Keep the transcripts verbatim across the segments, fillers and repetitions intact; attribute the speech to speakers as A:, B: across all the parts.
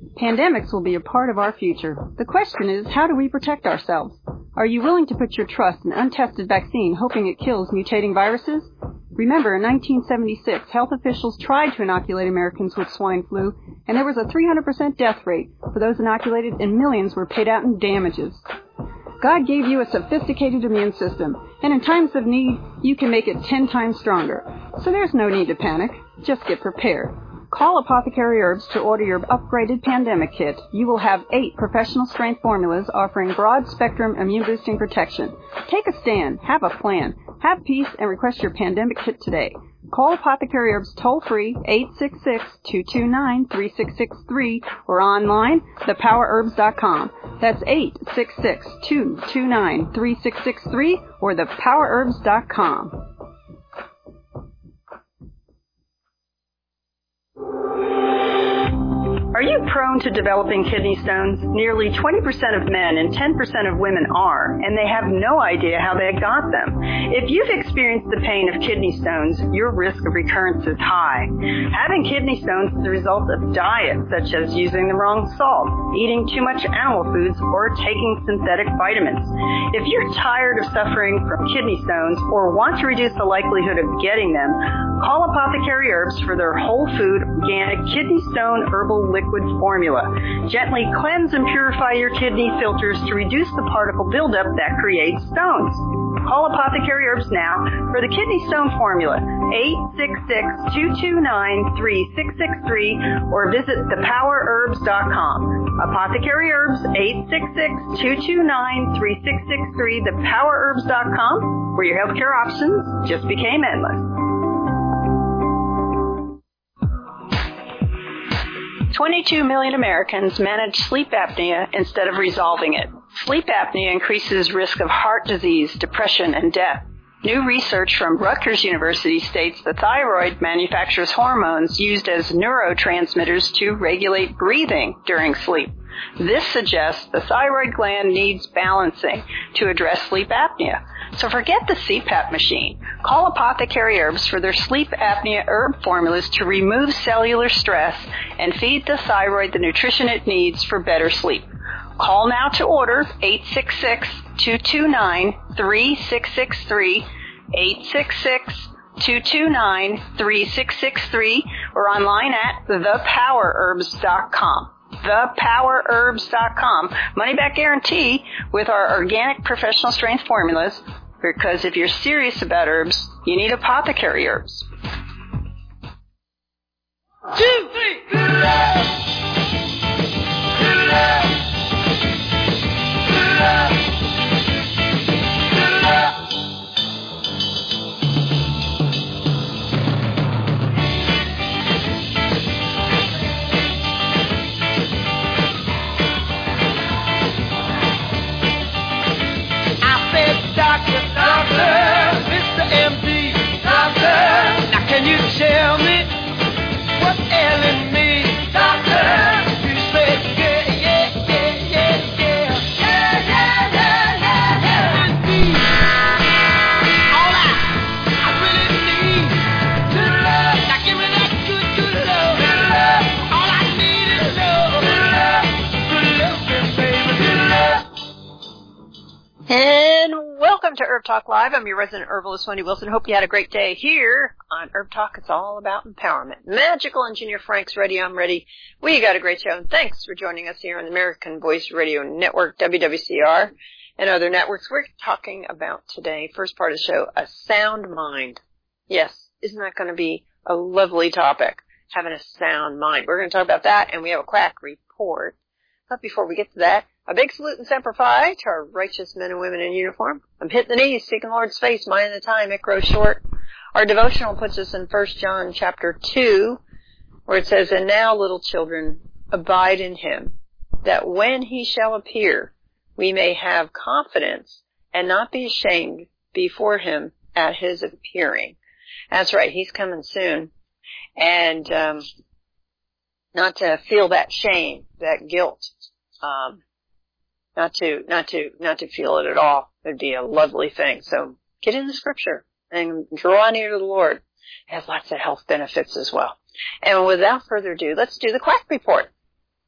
A: Pandemics will be a part of our future. The question is, how do we protect ourselves? Are you willing to put your trust in an untested vaccine hoping it kills mutating viruses? Remember, in nineteen seventy-six, health officials tried to inoculate Americans with swine flu, and there was a three hundred percent death rate for those inoculated, and millions were paid out in damages. God gave you a sophisticated immune system, and in times of need, you can make it ten times stronger. So there's no need to panic. Just get prepared. Call Apothecary Herbs to order your upgraded pandemic kit. You will have eight professional-strength formulas offering broad-spectrum immune-boosting protection. Take a stand. Have a plan. Have peace and request your pandemic kit today. Call Apothecary Herbs toll-free eight six six, two two nine, three six six three or online, the power herbs dot com. That's eight six six, two two nine, three six six three or the power herbs dot com. Are you prone to developing kidney stones? Nearly twenty percent of men and ten percent of women are, and they have no idea how they got them. If you've experienced the pain of kidney stones, your risk of recurrence is high. Having kidney stones is the result of diet, such as using the wrong salt, eating too much animal foods, or taking synthetic vitamins. If you're tired of suffering from kidney stones or want to reduce the likelihood of getting them, call Apothecary Herbs for their whole food, organic kidney stone herbal liquid formula. Gently cleanse and purify your kidney filters to reduce the particle buildup that creates stones. Call Apothecary Herbs now for the kidney stone formula, eight six six, two two nine, three six six three, or visit the power herbs dot com. Apothecary Herbs, eight six six, two two nine, three six six three, the power herbs dot com, where your healthcare options just became endless. twenty-two million Americans manage sleep apnea instead of resolving it. Sleep apnea increases risk of heart disease, depression, and death. New research from Rutgers University states the thyroid manufactures hormones used as neurotransmitters to regulate breathing during sleep. This suggests the thyroid gland needs balancing to address sleep apnea. So forget the C PAP machine. Call Apothecary Herbs for their sleep apnea herb formulas to remove cellular stress and feed the thyroid the nutrition it needs for better sleep. Call now to order eight six six, two two nine, three six six three, eight six six, two two nine, three six six three, or online at the power herbs dot com. the power herbs dot com. Money back guarantee with our organic professional strength formulas, because if you're serious about herbs, you need Apothecary Herbs.
B: Two, three, good love. Good love. Good love. Good love. Doctor, doctor, Mister M D, doctor, now can you tell me what's ailing me, doctor? You say yeah, yeah, yeah, yeah, yeah, yeah, yeah, yeah, yeah, yeah. Indeed, all I, I really need good love. Now give me that good, good love, good love. All I need is love, good love, good love, baby, good love.
A: And welcome to Herb Talk Live. I'm your resident herbalist, Wendy Wilson. Hope you had a great day here on Herb Talk. It's all about empowerment. Magical Engineer Frank's ready. I'm ready. We got a great show. And thanks for joining us here on the American Voice Radio Network, W W C R, and other networks. We're talking about today, first part of the show, a sound mind. Yes, isn't that going to be a lovely topic, having a sound mind? We're going to talk about that, and we have a quack report. But before we get to that, a big salute and semper fi to our righteous men and women in uniform. I'm hitting the knees, seeking the Lord's face, minding the time, it grows short. Our devotional puts us in First John chapter two, where it says, "And now, little children, abide in him, that when he shall appear, we may have confidence and not be ashamed before him at his appearing." That's right, he's coming soon. And um, not to feel that shame, that guilt, um, Not to, not to, not to feel it at all. It'd be a lovely thing. So get in the scripture and draw near to the Lord. It has lots of health benefits as well. And without further ado, let's do the quack report.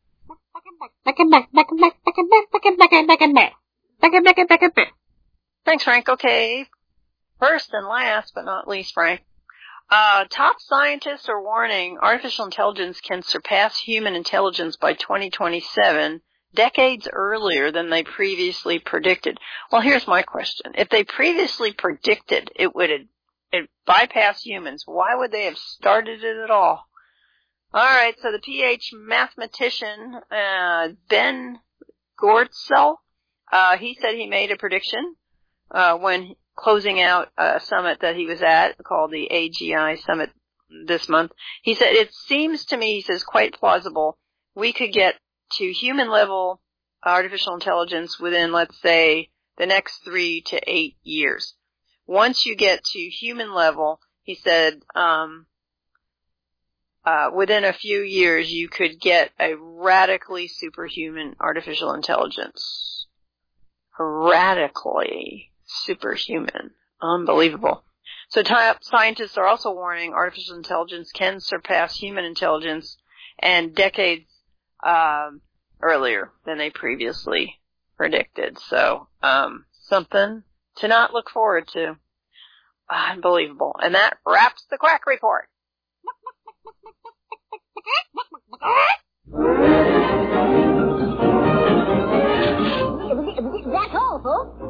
A: Thanks, Frank. Okay. First and last, but not least, Frank. Uh, top scientists are warning artificial intelligence can surpass human intelligence by twenty twenty-seven, decades earlier than they previously predicted. Well, here's my question. If they previously predicted it would it bypass humans, why would they have started it at all? All right, so the P H mathematician, uh, Ben Goertzel, uh, he said he made a prediction, uh, when closing out a summit that he was at called the A G I Summit this month. He said, it seems to me, he says, quite plausible we could get to human level artificial intelligence within, let's say, the next three to eight years. Once you get to human level, he said, um, uh, within a few years you could get a radically superhuman artificial intelligence. Radically superhuman. Unbelievable. So top scientists are also warning artificial intelligence can surpass human intelligence and decades um, earlier than they previously predicted. So um, something to not look forward to. Unbelievable. And that wraps the Quack Report.
C: That's all, folks.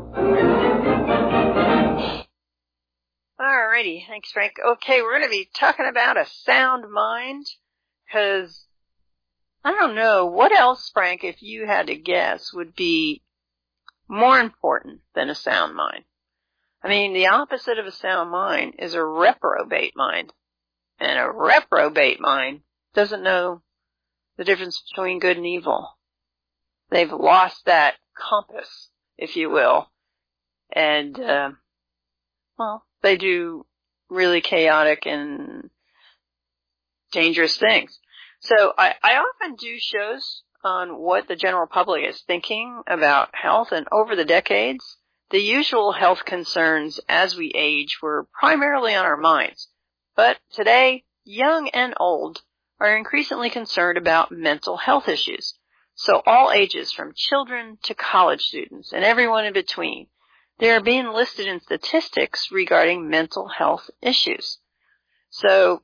A: Alrighty, thanks, Frank. Okay, we're going to be talking about a sound mind, because I don't know, what else, Frank, if you had to guess, would be more important than a sound mind? I mean, the opposite of a sound mind is a reprobate mind. And a reprobate mind doesn't know the difference between good and evil. They've lost that compass, if you will. And, uh, well, they do really chaotic and dangerous things. So I, I often do shows on what the general public is thinking about health, and over the decades, the usual health concerns as we age were primarily on our minds. But today, young and old are increasingly concerned about mental health issues. So all ages, from children to college students and everyone in between, they are being listed in statistics regarding mental health issues. So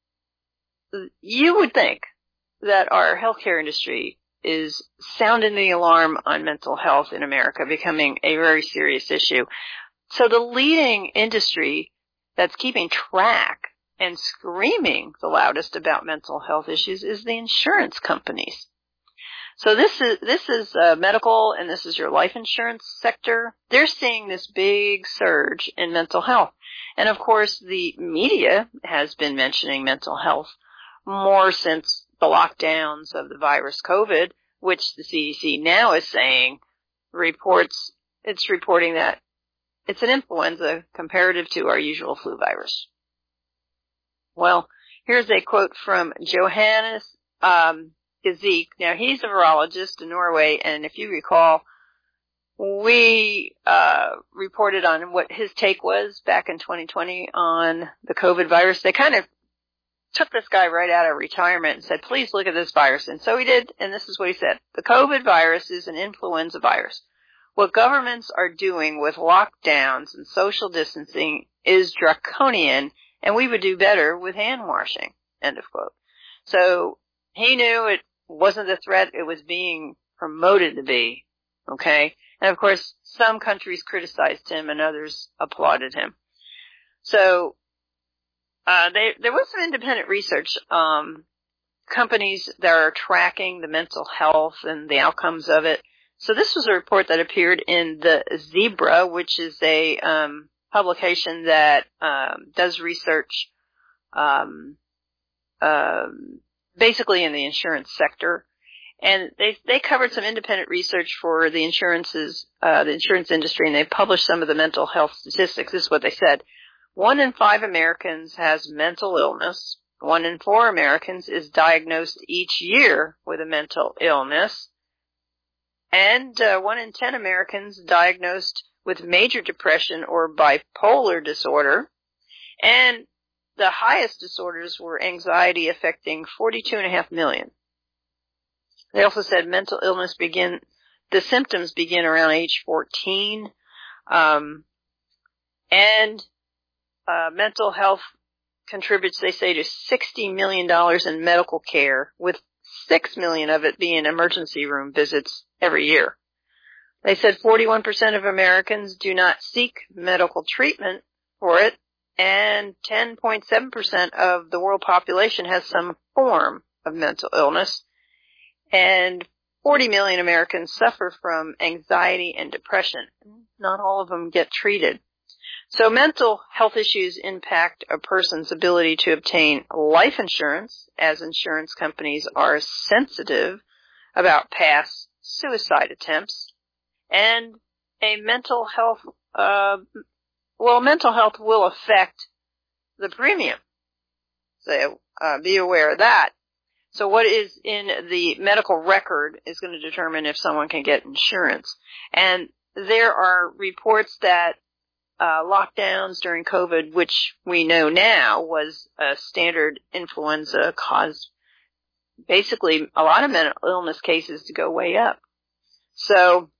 A: you would think that our healthcare industry is sounding the alarm on mental health in America becoming a very serious issue. So the leading industry that's keeping track and screaming the loudest about mental health issues is the insurance companies. So this is, this is uh, medical, and this is your life insurance sector. They're seeing this big surge in mental health. And of course, the media has been mentioning mental health more since the lockdowns of the virus COVID, which the C D C now is saying reports, it's reporting that it's an influenza comparative to our usual flu virus. Well, here's a quote from Johannes, um, Gazik. Now, he's a virologist in Norway, and if you recall, we uh reported on what his take was back in twenty twenty on the COVID virus. They kind of took this guy right out of retirement and said, please look at this virus. And so he did, and this is what he said. The COVID virus is an influenza virus. What governments are doing with lockdowns and social distancing is draconian, and we would do better with hand washing. End of quote. So he knew it wasn't the threat it was being promoted to be. Okay? And of course, some countries criticized him and others applauded him. So, uh, they, there was some independent research, um, companies that are tracking the mental health and the outcomes of it. So this was a report that appeared in the Zebra, which is a, um, publication that, um, does research, um, um, basically in the insurance sector. And they they covered some independent research for the insurances, uh, the insurance industry, and they published some of the mental health statistics. This is what they said. One in five Americans has mental illness. One in four Americans is diagnosed each year with a mental illness. And uh, one in ten Americans diagnosed with major depression or bipolar disorder. And the highest disorders were anxiety, affecting forty-two and a half million. They also said mental illness begin, the symptoms begin around age fourteen, um, and uh, mental health contributes, they say, to sixty million dollars in medical care, with six million dollars of it being emergency room visits every year. They said forty-one percent of Americans do not seek medical treatment for it, and ten point seven percent of the world population has some form of mental illness, and forty million Americans suffer from anxiety and depression. Not all of them get treated. So mental health issues impact a person's ability to obtain life insurance, as insurance companies are sensitive about past suicide attempts, and a mental health, uh, well, mental health will affect the premium. So uh, be aware of that. So what is in the medical record is going to determine if someone can get insurance. And there are reports that uh, lockdowns during COVID, which we know now was a standard influenza, caused basically a lot of mental illness cases to go way up. So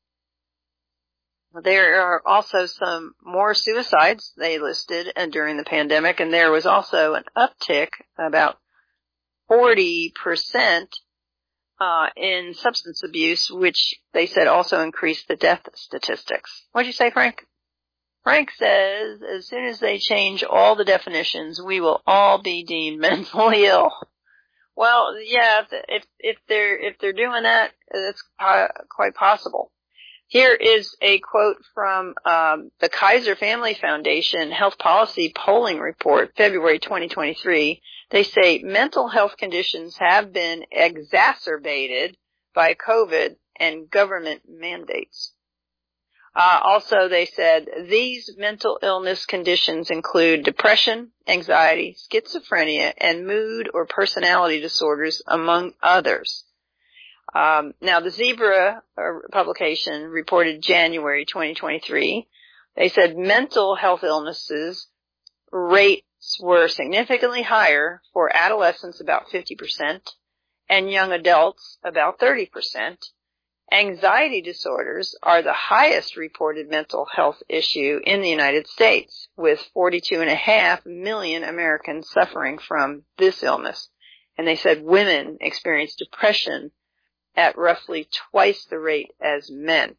A: there are also some more suicides they listed and during the pandemic, and there was also an uptick, about forty percent uh, in substance abuse, which they said also increased the death statistics. What'd you say, Frank? Frank says, as soon as they change all the definitions, we will all be deemed mentally ill. Well, yeah, if if they're if they're doing that, it's quite possible. Here is a quote from um, the Kaiser Family Foundation Health Policy Polling Report, February twenty twenty-three. They say mental health conditions have been exacerbated by COVID and government mandates. Uh, also, they said these mental illness conditions include depression, anxiety, schizophrenia, and mood or personality disorders, among others. Um, now, the Zebra uh, publication reported January twenty twenty-three. They said mental health illnesses rates were significantly higher for adolescents, about fifty percent, and young adults, about thirty percent. Anxiety disorders are the highest reported mental health issue in the United States, with forty-two point five million Americans suffering from this illness. And they said women experience depression at roughly twice the rate as men.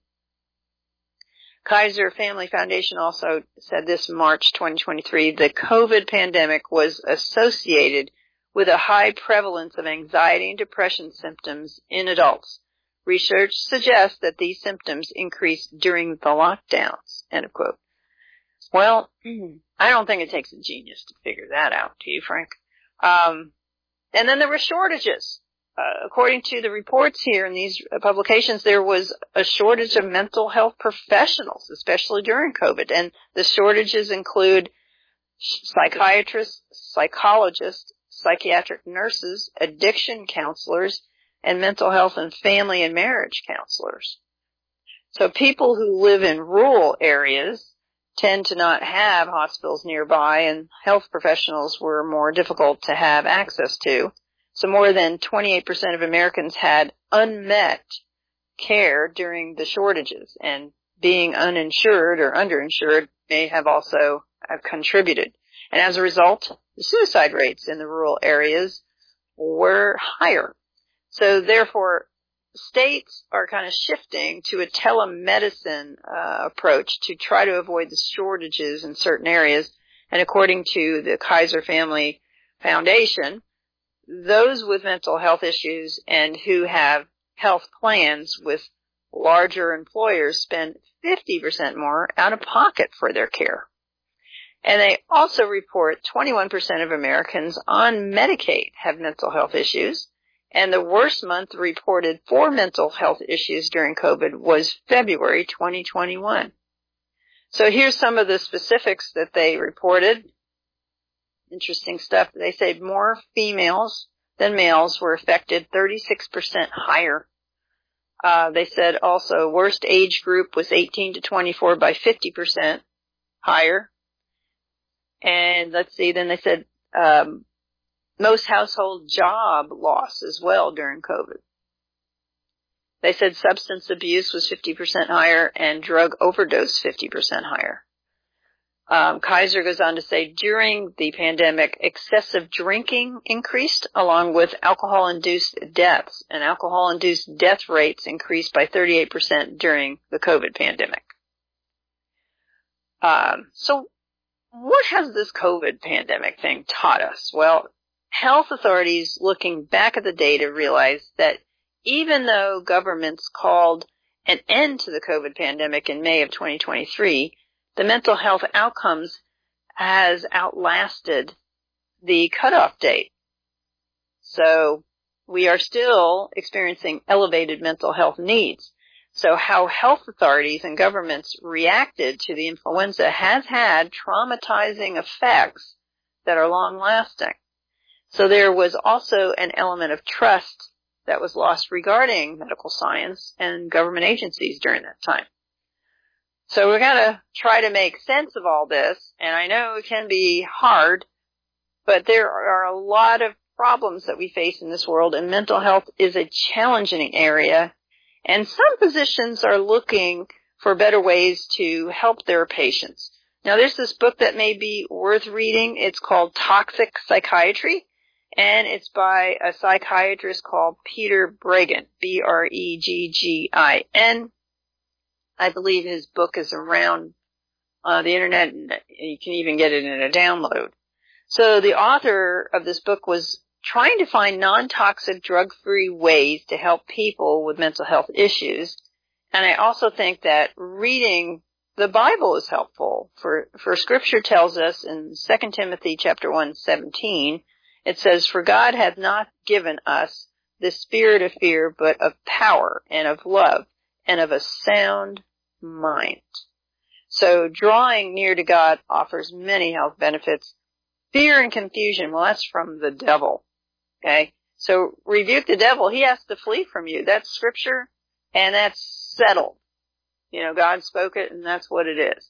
A: Kaiser Family Foundation also said this March twenty twenty-three, the COVID pandemic was associated with a high prevalence of anxiety and depression symptoms in adults. Research suggests that these symptoms increased during the lockdowns, end of quote. Well, I don't think it takes a genius to figure that out, do you, Frank? Um, and then there were shortages. Uh, according to the reports here in these publications, there was a shortage of mental health professionals, especially during COVID. And the shortages include psychiatrists, psychologists, psychiatric nurses, addiction counselors, and mental health and family and marriage counselors. So people who live in rural areas tend to not have hospitals nearby, and health professionals were more difficult to have access to. So more than twenty-eight percent of Americans had unmet care during the shortages, and being uninsured or underinsured may have also have contributed. And as a result, the suicide rates in the rural areas were higher. So therefore, states are kind of shifting to a telemedicine uh, approach to try to avoid the shortages in certain areas. And according to the Kaiser Family Foundation, those with mental health issues and who have health plans with larger employers spend fifty percent more out of pocket for their care. And they also report twenty-one percent of Americans on Medicaid have mental health issues. And the worst month reported for mental health issues during COVID was February twenty twenty-one. So here's some of the specifics that they reported. Interesting stuff. They say more females than males were affected, thirty-six percent higher. Uh, they said also worst age group was eighteen to twenty-four by fifty percent higher. And let's see, then they said um most household job loss as well during COVID. They said substance abuse was fifty percent higher and drug overdose fifty percent higher. Um, Kaiser goes on to say during the pandemic, excessive drinking increased along with alcohol-induced deaths, and alcohol-induced death rates increased by thirty-eight percent during the COVID pandemic. Um, so what has this COVID pandemic thing taught us? Well, health authorities looking back at the data realized that even though governments called an end to the COVID pandemic in May of twenty twenty-three, the mental health outcomes has outlasted the cutoff date. So we are still experiencing elevated mental health needs. So how health authorities and governments reacted to the influenza has had traumatizing effects that are long-lasting. So there was also an element of trust that was lost regarding medical science and government agencies during that time. So we got to try to make sense of all this, and I know it can be hard, but there are a lot of problems that we face in this world, and mental health is a challenging area, and some physicians are looking for better ways to help their patients. Now, there's this book that may be worth reading. It's called Toxic Psychiatry, and it's by a psychiatrist called Peter Breggin, B R E G G I N. I believe his book is around uh, the internet, and you can even get it in a download. So the author of this book was trying to find non-toxic, drug-free ways to help people with mental health issues. And I also think that reading the Bible is helpful. For, for Scripture tells us in Second Timothy chapter one, seventeen, it says, "For God hath not given us the spirit of fear, but of power and of love and of a sound mind." So drawing near to God offers many health benefits. Fear and confusion, well, that's from the devil. Okay? So rebuke the devil. He has to flee from you. That's Scripture, and that's settled. You know, God spoke it, and that's what it is.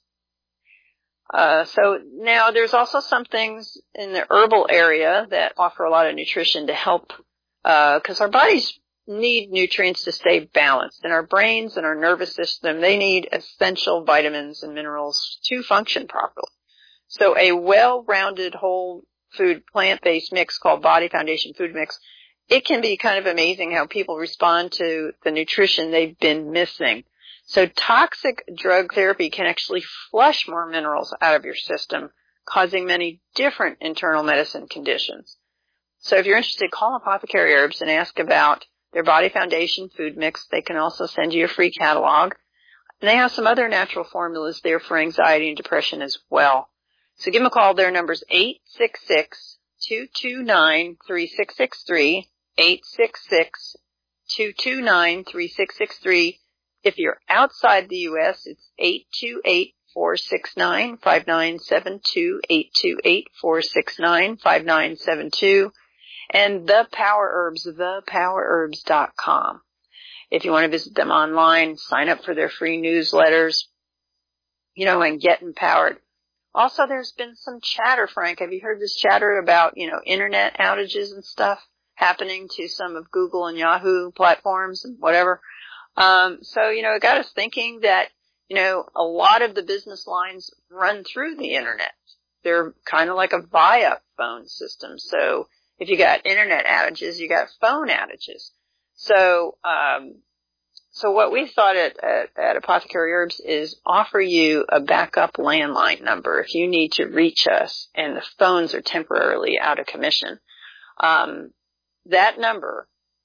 A: Uh, so now there's also some things in the herbal area that offer a lot of nutrition to help, uh, cause our bodies need nutrients to stay balanced, and our brains and our nervous system, they need essential vitamins and minerals to function properly. So a well-rounded whole food plant-based mix called Body Foundation Food Mix, it can be kind of amazing how people respond to the nutrition they've been missing. So toxic drug therapy can actually flush more minerals out of your system, causing many different internal medicine conditions. So if you're interested, call Apothecary Herbs and ask about their Body Foundation Food Mix. They can also send you a free catalog. And they have some other natural formulas there for anxiety and depression as well. So give them a call. Their number's eight six six, two two nine, three six six three, eight six six, two two nine, three six six three. If you're outside the U S, it's eight two eight, four six nine, five nine seven two, eight two eight, four six nine, five nine seven two. And The Power Herbs, the power herbs dot com. If you want to visit them online, sign up for their free newsletters, you know, and get empowered. Also, there's been some chatter, Frank. Have you heard this chatter about, you know, internet outages and stuff happening to some of Google and Yahoo platforms and whatever? Um, so, you know, it got us thinking that, you know, a lot of the business lines run through the internet. They're kind of like a via phone system. So if you got internet outages, you got phone outages. So, um, so what we thought at, at, at Apothecary Herbs is offer you a backup landline number if you need to reach us and the phones are temporarily out of commission. Um, that number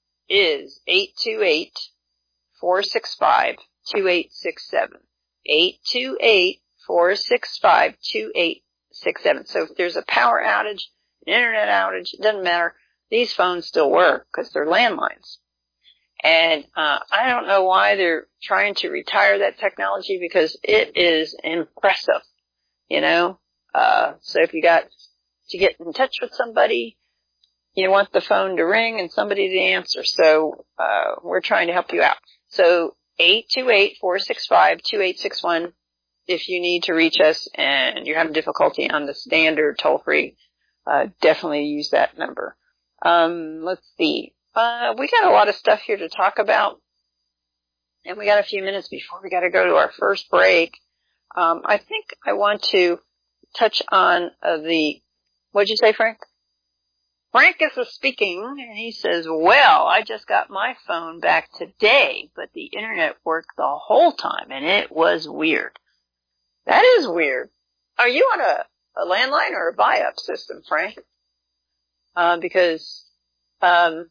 A: is eight two eight, four six five, two eight six seven. eight two eight, four six five, two eight six seven. So if there's a power outage, an internet outage, it doesn't matter. These phones still work because they're landlines. And uh I don't know why they're trying to retire that technology because it is impressive, you know. Uh so if you got to get in touch with somebody, you want the phone to ring and somebody to answer. So uh we're trying to help you out. So eight two eight, four six five, two eight six one if you need to reach us and you're having difficulty on the standard toll-free, uh definitely use that number. Um let's see. Uh, we got a lot of stuff here to talk about. and we got a few minutes before we got to go to our first break. Um, I think I want to touch on uh, the, what'd you say, Frank? Frank is speaking, and he says, well, I just got my phone back today, but the internet worked the whole time, and it was weird. That is weird. Are you on a, a landline or a buy-up system, Frank? Uh, because um,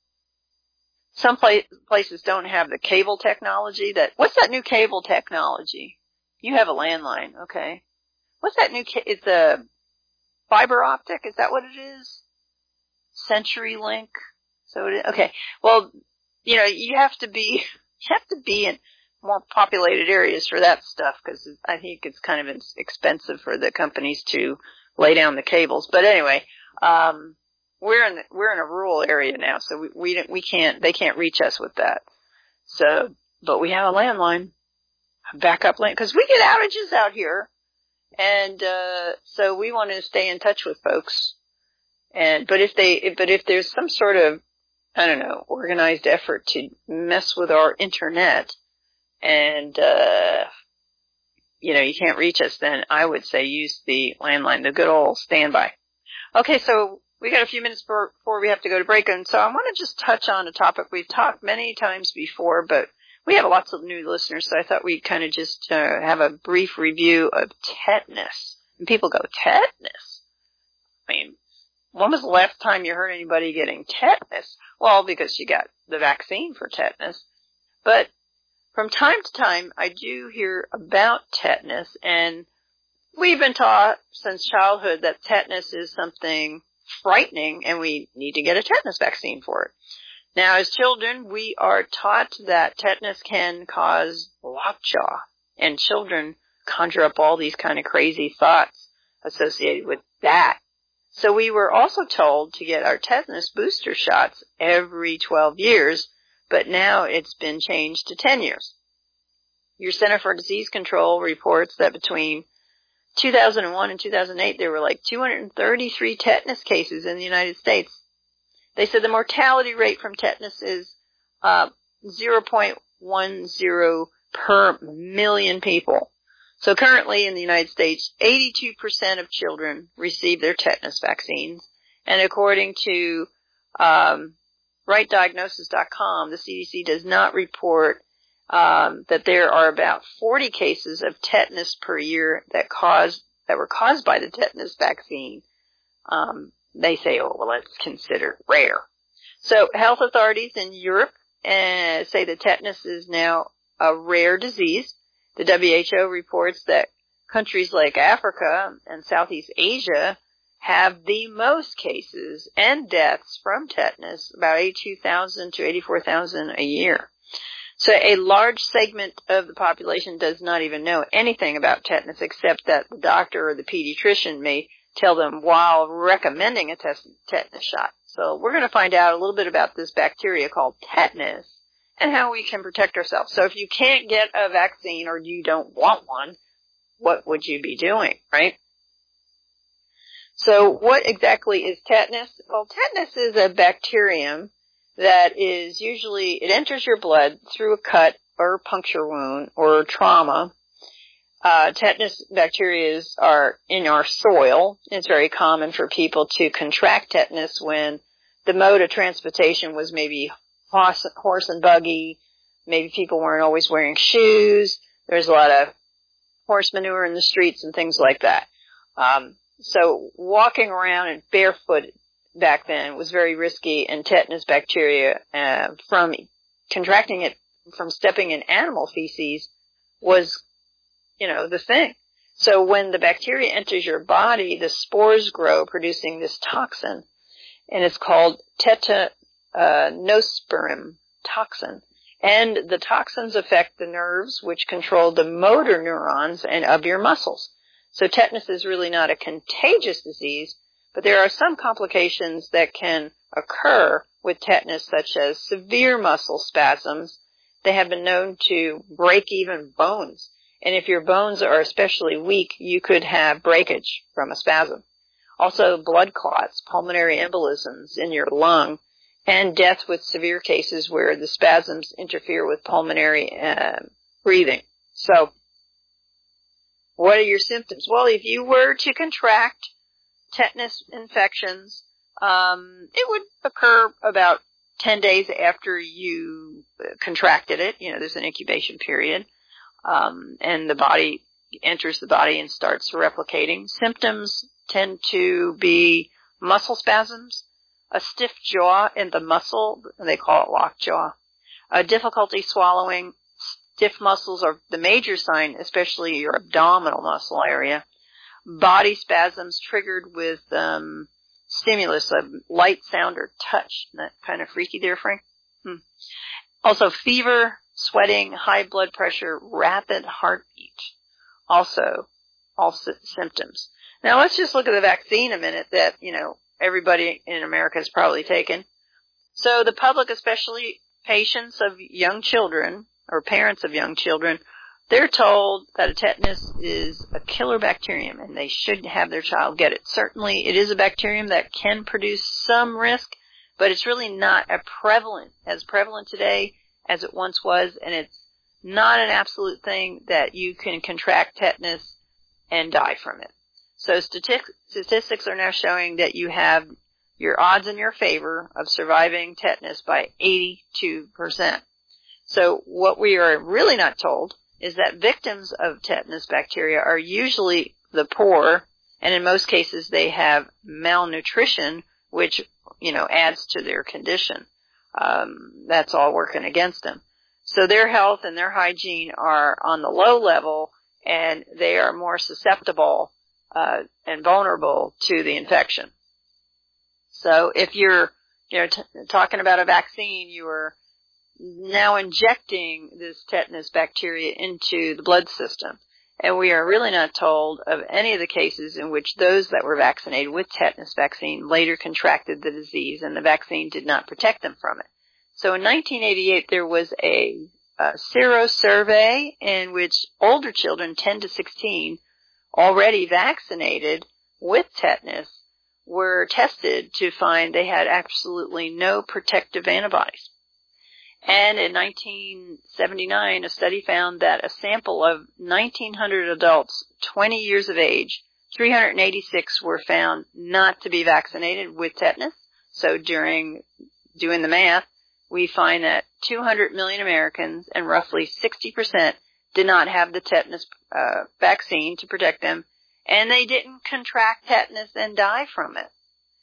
A: some pla- places don't have the cable technology. That what's that new cable technology? You have a landline, okay. What's that new, ca- it's a fiber optic, is that what it is? CenturyLink? So it is, okay. Well, you know, you have to be, you have to be in more populated areas for that stuff, because I think it's kind of expensive for the companies to lay down the cables. But anyway, um, we're in, the, we're in a rural area now, so we, we, we can't, they can't reach us with that. So, but we have a landline. Backup lane, because we get outages out here, and uh so we want to stay in touch with folks. And but if they, but if there's some sort of, I don't know, organized effort to mess with our internet, and uh you know you can't reach us, then I would say use the landline, the good old standby. Okay, so we got a few minutes before, before we have to go to break, and so I want to just touch on a topic we've talked many times before, but we have lots of new listeners, so I thought we'd kind of just uh, have a brief review of tetanus. And people go, tetanus? I mean, when was the last time you heard anybody getting tetanus? Well, because you got the vaccine for tetanus. But from time to time, I do hear about tetanus, and we've been taught since childhood that tetanus is something frightening, and we need to get a tetanus vaccine for it. Now, as children, we are taught that tetanus can cause lockjaw, and children conjure up all these kind of crazy thoughts associated with that. So we were also told to get our tetanus booster shots every twelve years, but now it's been changed to ten years. Your Center for Disease Control reports that between two thousand one and two thousand eight, there were like two hundred thirty-three tetanus cases in the United States. They said the mortality rate from tetanus is uh, zero point one zero per million people. So currently in the United States, eighty-two percent of children receive their tetanus vaccines. And according to um, right diagnosis dot com, the C D C does not report um, that there are about forty cases of tetanus per year that caused that were caused by the tetanus vaccine. Um, They say, oh, well, it's considered rare. So health authorities in Europe uh, say that tetanus is now a rare disease. The W H O reports that countries like Africa and Southeast Asia have the most cases and deaths from tetanus, about eighty-two thousand to eighty-four thousand a year. So a large segment of the population does not even know anything about tetanus, except that the doctor or the pediatrician may tell them while recommending a tetanus shot. So we're going to find out a little bit about this bacteria called tetanus and how we can protect ourselves. So if you can't get a vaccine or you don't want one, what would you be doing, right? So what exactly is tetanus? Well, tetanus is a bacterium that is usually, it enters your blood through a cut or puncture wound or trauma. Uh, tetanus bacteria are in our soil. It's very common for people to contract tetanus when the mode of transportation was maybe horse, horse and buggy. Maybe people weren't always wearing shoes. There's a lot of horse manure in the streets and things like that. Um, so walking around and barefoot back then was very risky, and tetanus bacteria uh, from contracting it from stepping in animal feces was, you know, the thing. So when the bacteria enters your body, the spores grow, producing this toxin, and it's called tetanosporium toxin. And the toxins affect the nerves, which control the motor neurons and of your muscles. So tetanus is really not a contagious disease, but there are some complications that can occur with tetanus, such as severe muscle spasms. They have been known to break even bones. And if your bones are especially weak, you could have breakage from a spasm. Also, blood clots, pulmonary embolisms in your lung, and death with severe cases where the spasms interfere with pulmonary uh, breathing. So, what are your symptoms? Well, if you were to contract tetanus infections, um, it would occur about ten days after you contracted it. You know, there's an incubation period, um, and the body enters the body and starts replicating. Symptoms tend to be muscle spasms, a stiff jaw in the muscle, they call it lockjaw, a difficulty swallowing. Stiff muscles are the major sign, especially your abdominal muscle area. Body spasms triggered with um, stimulus, a light sound or touch. Isn't that kind of freaky there, Frank? Hmm. Also, fever, sweating, high blood pressure, rapid heartbeat. Also, all sy- symptoms. Now, let's just look at the vaccine a minute that, you know, everybody in America has probably taken. So the public, especially patients of young children, or parents of young children, they're told that a tetanus is a killer bacterium and they should have their child get it. Certainly it is a bacterium that can produce some risk, but it's really not a prevalent, as prevalent today as it once was, and it's not an absolute thing that you can contract tetanus and die from it. So statistics are now showing that you have your odds in your favor of surviving tetanus by eighty-two percent. So what we are really not told is that victims of tetanus bacteria are usually the poor, and in most cases they have malnutrition, which, you know, adds to their condition. Um, that's all working against them. So their health and their hygiene are on the low level, and they are more susceptible uh, and vulnerable to the infection. So if you're, you know, t- talking about a vaccine, you are now injecting this tetanus bacteria into the blood system. And we are really not told of any of the cases in which those that were vaccinated with tetanus vaccine later contracted the disease and the vaccine did not protect them from it. So in nineteen eighty-eight, there was a, a sero survey in which older children, ten to sixteen, already vaccinated with tetanus, were tested to find they had absolutely no protective antibodies. And in nineteen seventy-nine, a study found that a sample of nineteen hundred adults, twenty years of age, three hundred eighty-six were found not to be vaccinated with tetanus. So during doing the math, we find that two hundred million Americans and roughly sixty percent did not have the tetanus uh, vaccine to protect them, and they didn't contract tetanus and die from it.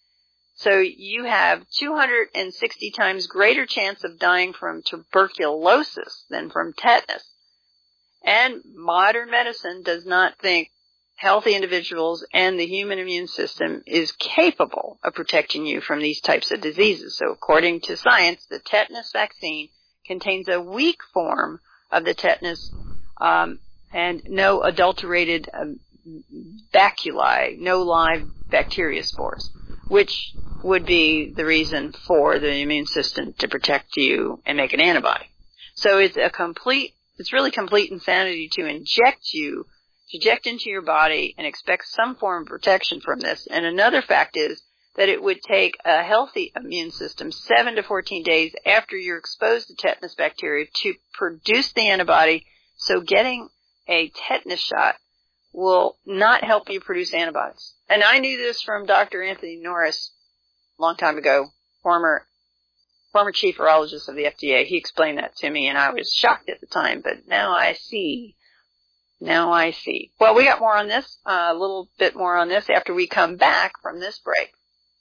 A: So you have two hundred sixty times greater chance of dying from tuberculosis than from tetanus. And modern medicine does not think healthy individuals and the human immune system is capable of protecting you from these types of diseases. So according to science, the tetanus vaccine contains a weak form of the tetanus um, and no adulterated um, bacilli, no live bacteria spores, which would be the reason for the immune system to protect you and make an antibody. So it's a complete, it's really complete insanity to inject you, to inject into your body and expect some form of protection from this. And another fact is that it would take a healthy immune system seven to fourteen days after you're exposed to tetanus bacteria to produce the antibody. So getting a tetanus shot will not help you produce antibodies. And I knew this from Doctor Anthony Norris a long time ago, former former chief virologist of the F D A. He explained that to me, and I was shocked at the time, but now I see. Now I see. Well, we got more on this, uh, a little bit more on this after we come back from this break.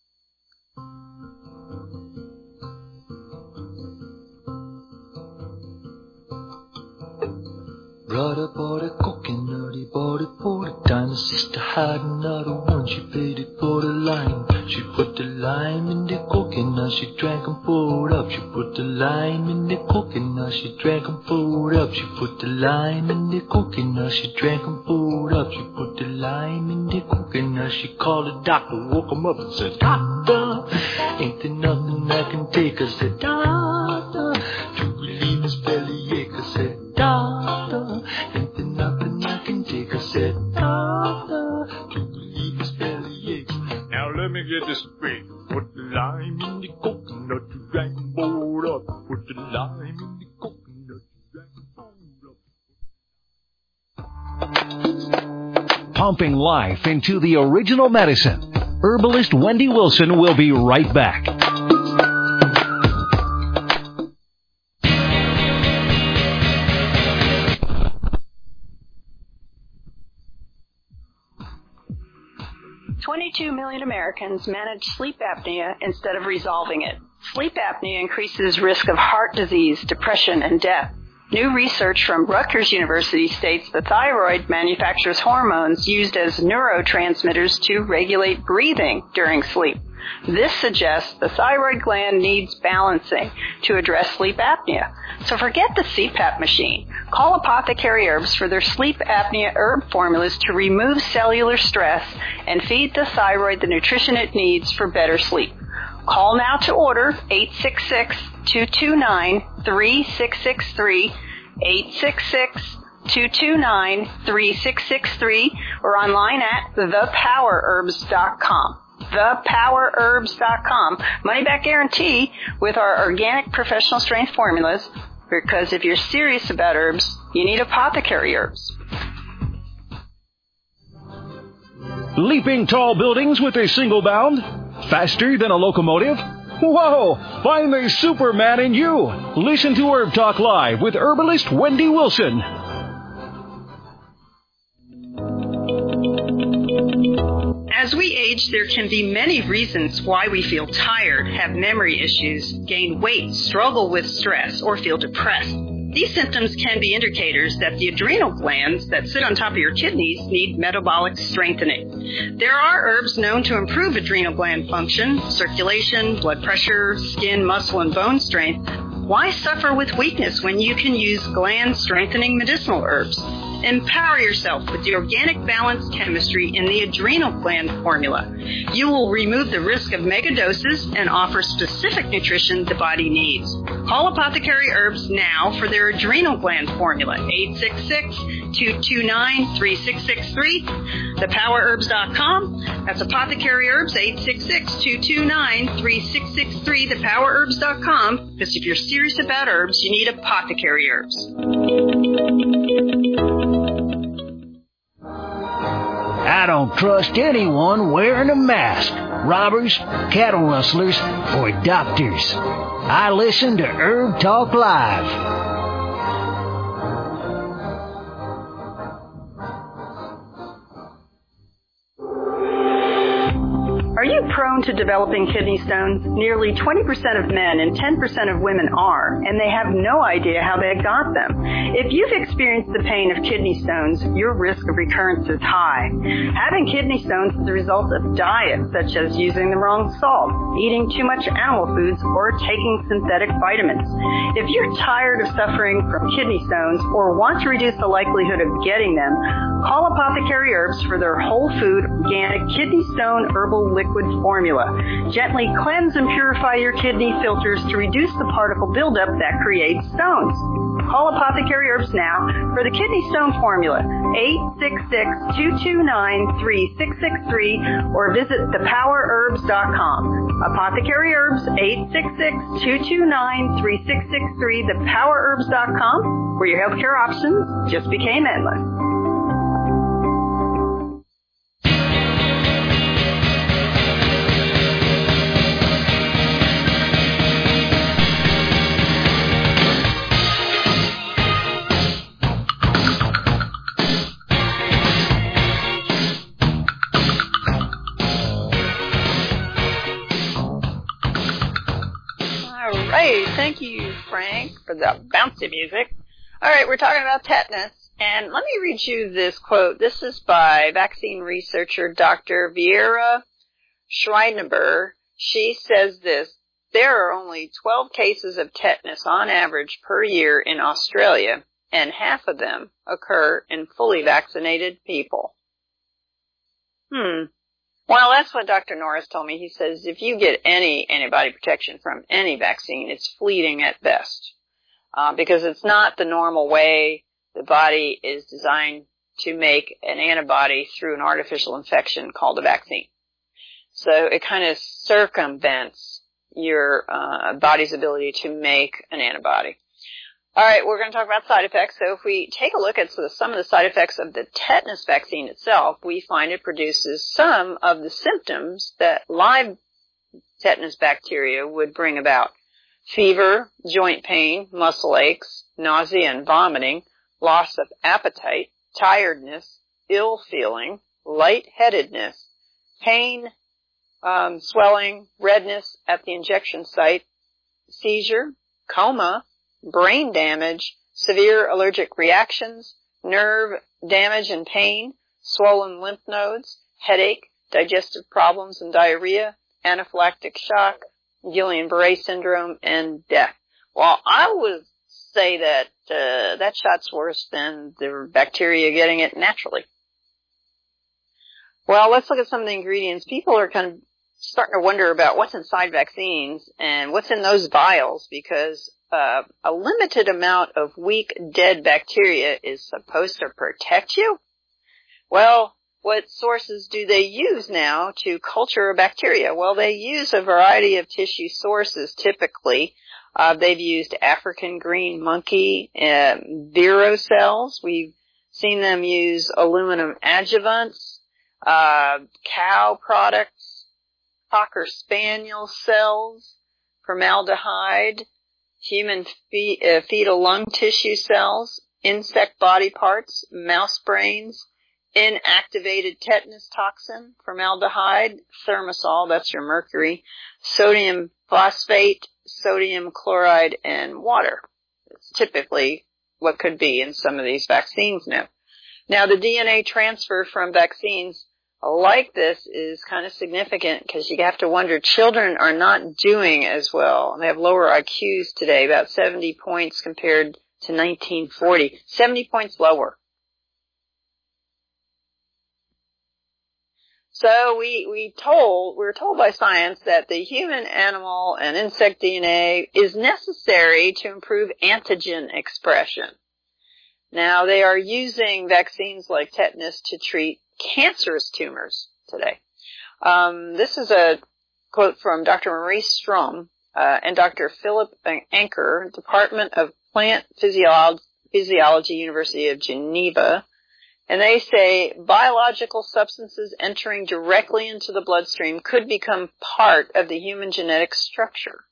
B: Brother bought a coconut, he bought it for the dime. Sister had another one, she paid it for the lime. She put the lime in the coconut, she drank and poured up. She put the lime in the coconut, she drank and poured up. She put the lime in the coconut, she drank and poured up. She put the lime in the coconut, she called the doctor, woke him up and said, Doctor, ain't there nothing I can take? I said, Doctor, to relieve his bellyache. I said, Doctor, ain't there nothing I can take? I said, Doctor, to relieve his bellyache. Now let me get this straight. Put the lime in the coconut, you hold up, put the lime in the coconut, hold up.
C: Pumping life into the original medicine. Herbalist Wendy Wilson will be right back.
A: twenty-two million Americans manage sleep apnea instead of resolving it. Sleep apnea increases risk of heart disease, depression, and death. New research from Rutgers University states the thyroid manufactures hormones used as neurotransmitters to regulate breathing during sleep. This suggests the thyroid gland needs balancing to address sleep apnea. So forget the C PAP machine. Call Apothecary Herbs for their sleep apnea herb formulas to remove cellular stress and feed the thyroid the nutrition it needs for better sleep. Call now to order eight six six, two two nine, three six six three, eight six six, two two nine, three six six three, or online at the power herbs dot com. the power herbs dot com. Money back guarantee with our organic professional strength formulas, because if you're serious about herbs, you need Apothecary Herbs.
C: Leaping tall buildings with a single bound? Faster than a locomotive? Whoa! Find the Superman in you! Listen to Herb Talk Live with herbalist Wendy Wilson.
A: As we age, there can be many reasons why we feel tired, have memory issues, gain weight, struggle with stress, or feel depressed. These symptoms can be indicators that the adrenal glands that sit on top of your kidneys need metabolic strengthening. There are herbs known to improve adrenal gland function, circulation, blood pressure, skin, muscle, and bone strength. Why suffer with weakness when you can use gland-strengthening medicinal herbs? Empower yourself with the organic balanced chemistry in the adrenal gland formula. You will remove the risk of mega doses and offer specific nutrition the body needs. Call Apothecary Herbs now for their adrenal gland formula, eight six six, two two nine, three six six three, the power herbs dot com. That's Apothecary Herbs, eight six six, two two nine, three six six three, the power herbs dot com. Because if you're serious about herbs, you need Apothecary Herbs.
D: I don't trust anyone wearing a mask. Robbers, cattle rustlers, or doctors. I listen to Herb Talk Live.
A: Are you prone to developing kidney stones? Nearly twenty percent of men and ten percent of women are, and they have no idea how they got them. If you've experienced the pain of kidney stones, your risk of recurrence is high. Having kidney stones is the result of diet, such as using the wrong salt, eating too much animal foods, or taking synthetic vitamins. If you're tired of suffering from kidney stones or want to reduce the likelihood of getting them, call Apothecary Herbs for their whole food, organic kidney stone herbal liquid formula. Gently cleanse and purify your kidney filters to reduce the particle buildup that creates stones. Call Apothecary Herbs now for the kidney stone formula, eight six six, two two nine, three six six three, or visit the power herbs dot com. Apothecary Herbs, eight six six, two two nine, three six six three, the power herbs dot com, where your healthcare options just became endless. Thank you, Frank, for the bouncy music. All right, we're talking about tetanus, and let me read you this quote. This is by vaccine researcher Doctor Vera Schreiber. She says this: there are only twelve cases of tetanus on average per year in Australia, and half of them occur in fully vaccinated people. Hmm. Well, that's what Doctor Norris told me. He says if you get any antibody protection from any vaccine, it's fleeting at best, uh, because it's not the normal way the body is designed to make an antibody through an artificial infection called a vaccine. So it kind of circumvents your uh, body's ability to make an antibody. All right, we're going to talk about side effects. So if we take a look at some of the side effects of the tetanus vaccine itself, we find it produces some of the symptoms that live tetanus bacteria would bring about. Fever, joint pain, muscle aches, nausea and vomiting, loss of appetite, tiredness, ill feeling, lightheadedness, pain, um, swelling, redness at the injection site, seizure, coma, brain damage, severe allergic reactions, nerve damage and pain, swollen lymph nodes, headache, digestive problems and diarrhea, anaphylactic shock, Guillain-Barré syndrome, and death. Well, I would say that uh, that shot's worse than the bacteria getting it naturally. Well, let's look at some of the ingredients. People are kind of starting to wonder about what's inside vaccines and what's in those vials, because uh, a limited amount of weak, dead bacteria is supposed to protect you. Well, what sources do they use now to culture bacteria? Well, they use a variety of tissue sources typically. Uh, they've used African green monkey uh, Vero cells. We've seen them use aluminum adjuvants, uh, cow products, Cocker Spaniel cells, formaldehyde, human fe- uh, fetal lung tissue cells, insect body parts, mouse brains, inactivated tetanus toxin, formaldehyde, thermosol, that's your mercury, sodium phosphate, sodium chloride, and water. It's typically what could be in some of these vaccines now. Now, the D N A transfer from vaccines like this is kind of significant because you have to wonder, children are not doing as well. They have lower I Qs today, about seventy points compared to nineteen forty. seventy points lower. So we, we told, we were told by science that the human, animal, and insect D N A is necessary to improve antigen expression. Now, they are using vaccines like tetanus to treat cancerous tumors today. Um, this is a quote from Doctor Maurice Strom uh, and Doctor Philip Anker, Department of Plant Physiology, Physiology, University of Geneva. And they say biological substances entering directly into the bloodstream could become part of the human genetic structure.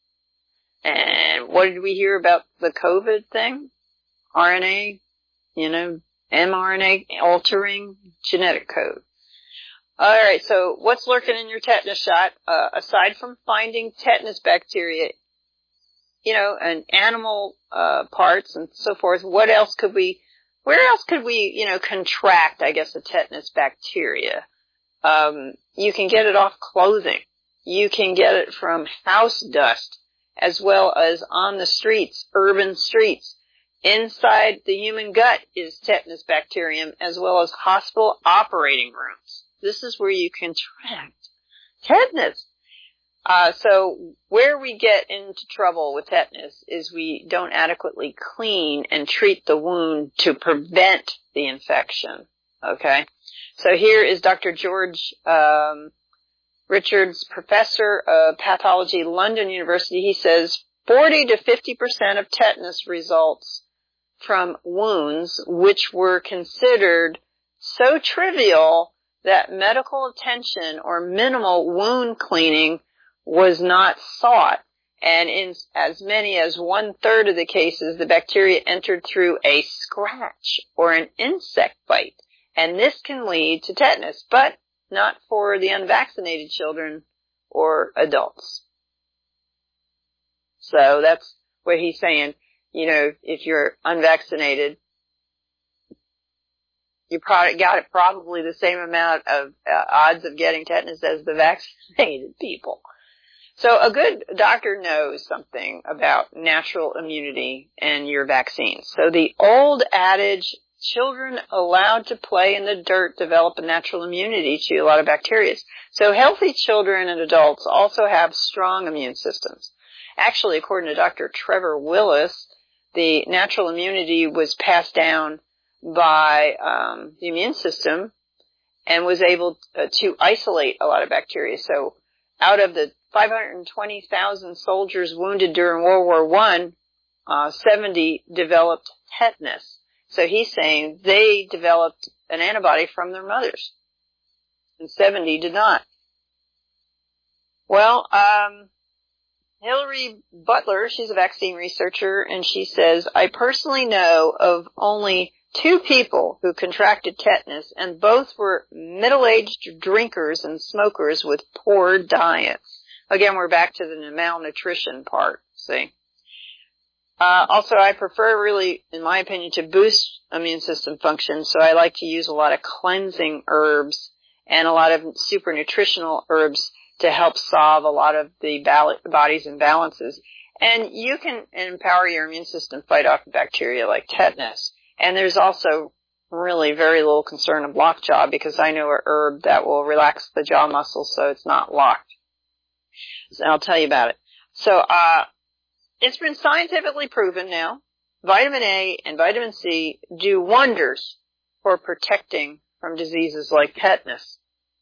A: And what did we hear about the COVID thing? R N A, you know, mRNA altering genetic code. All right, so what's lurking in your tetanus shot? Uh, aside from finding tetanus bacteria, you know, and animal uh, parts and so forth, what else could we Where else could we, you know, contract, I guess, a tetanus bacteria? Um, you can get it off clothing. You can get it from house dust, as well as on the streets, urban streets. Inside the human gut is tetanus bacterium, as well as hospital operating rooms. This is where you contract tetanus. Uh, so where we get into trouble with tetanus is we don't adequately clean and treat the wound to prevent the infection. Okay? So here is Doctor George um, Richards, professor of pathology, London University. He says forty to fifty percent of tetanus results from wounds which were considered so trivial that medical attention or minimal wound cleaning was not sought, and in as many as one-third of the cases, the bacteria entered through a scratch or an insect bite, and this can lead to tetanus, but not for the unvaccinated children or adults. So that's what he's saying. You know, if you're unvaccinated, you probably got it probably the same amount of uh, odds of getting tetanus as the vaccinated people. So a good doctor knows something about natural immunity and your vaccines. So the old adage, children allowed to play in the dirt develop a natural immunity to a lot of bacteria. So healthy children and adults also have strong immune systems. Actually, according to Doctor Trevor Willis, the natural immunity was passed down by um, the immune system and was able to isolate a lot of bacteria. So out of the five hundred twenty thousand soldiers wounded during World War One, uh, seventy developed tetanus. So he's saying they developed an antibody from their mothers, and seventy did not. Well, um, Hillary Butler, she's a vaccine researcher, and she says, I personally know of only two people who contracted tetanus, and both were middle-aged drinkers and smokers with poor diets. Again, we're back to the malnutrition part, see. Uh, also, I prefer really, in my opinion, to boost immune system function, so I like to use a lot of cleansing herbs and a lot of super nutritional herbs to help solve a lot of the body's imbalances. And you can empower your immune system to fight off bacteria like tetanus. And there's also really very little concern of lockjaw, because I know a herb that will relax the jaw muscles so it's not locked. So I'll tell you about it. So, uh, it's been scientifically proven now, vitamin A and vitamin C do wonders for protecting from diseases like tetanus.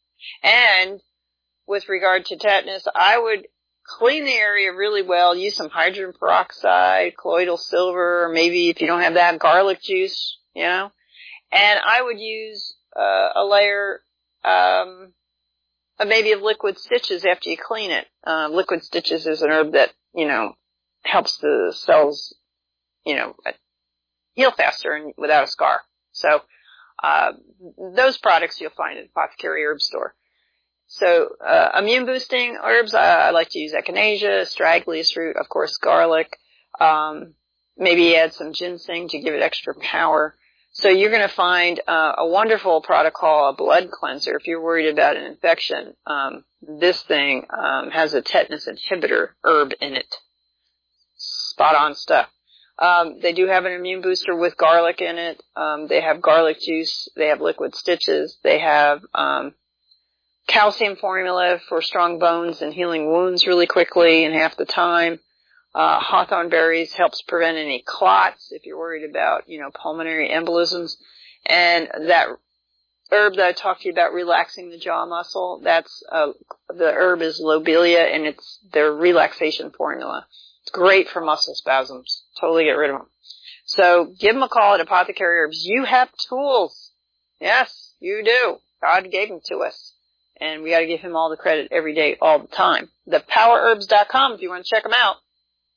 A: And with regard to tetanus, I would clean the area really well, use some hydrogen peroxide, colloidal silver, or maybe if you don't have that, garlic juice, you know. And I would use uh, a layer um, of maybe of liquid stitches after you clean it. Uh, liquid stitches is an herb that, you know, helps the cells, you know, heal faster and without a scar. So uh, those products you'll find at the Apothecary Herb Store. So uh, immune boosting herbs, uh, I like to use echinacea, astragalus root, of course, garlic. Um, maybe add some ginseng to give it extra power. So you're going to find uh, a wonderful product called a blood cleanser. If you're worried about an infection, um, this thing um, has a tetanus inhibitor herb in it. Spot on stuff. Um, they do have an immune booster with garlic in it. Um, they have garlic juice. They have liquid stitches. They have um, calcium formula for strong bones and healing wounds really quickly in half the time. Uh, hawthorn berries helps prevent any clots if you're worried about, you know, pulmonary embolisms. And that herb that I talked to you about relaxing the jaw muscle, that's, uh, the herb is lobelia, and it's their relaxation formula. It's great for muscle spasms. Totally get rid of them. So give them a call at Apothecary Herbs. You have tools. Yes, you do. God gave them to us. And we got to give him all the credit every day, all the time. the power herbs dot com if you want to check them out.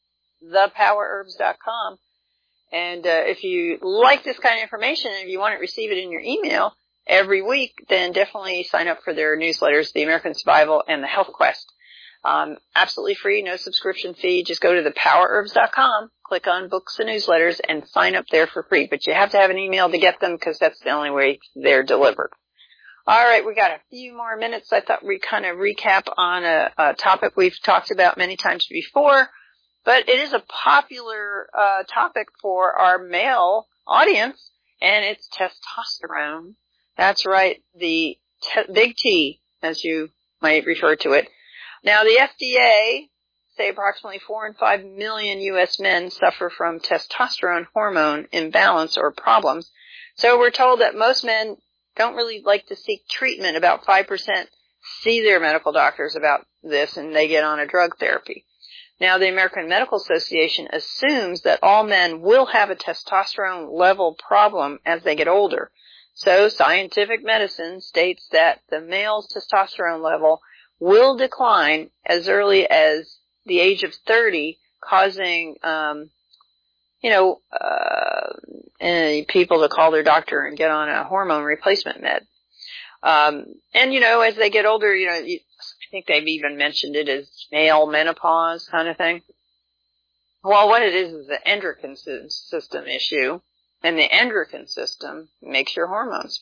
A: the power herbs dot com. And uh, if you like this kind of information and if you want to receive it in your email every week, then definitely sign up for their newsletters, the American Survival and the Health Quest. Um, absolutely free, no subscription fee. Just go to the power herbs dot com, click on books and newsletters, and sign up there for free. But you have to have an email to get them because that's the only way they're delivered. All right, we got a few more minutes. I thought we'd kind of recap on a, a topic we've talked about many times before, but it is a popular uh, topic for our male audience, and it's testosterone. That's right, the te- big T, as you might refer to it. Now, the F D A say approximately four and five million U S men suffer from testosterone hormone imbalance or problems. So we're told that most men don't really like to seek treatment. About five percent see their medical doctors about this, and they get on a drug therapy. Now, the American Medical Association assumes that all men will have a testosterone level problem as they get older. So scientific medicine states that the male's testosterone level will decline as early as the age of thirty, causing, um, you know, uh, people to call their doctor and get on a hormone replacement med. Um, and, you know, as they get older, you know, you, I think they've even mentioned it as male menopause kind of thing. Well, what it is is the endocrine system issue, and the endocrine system makes your hormones.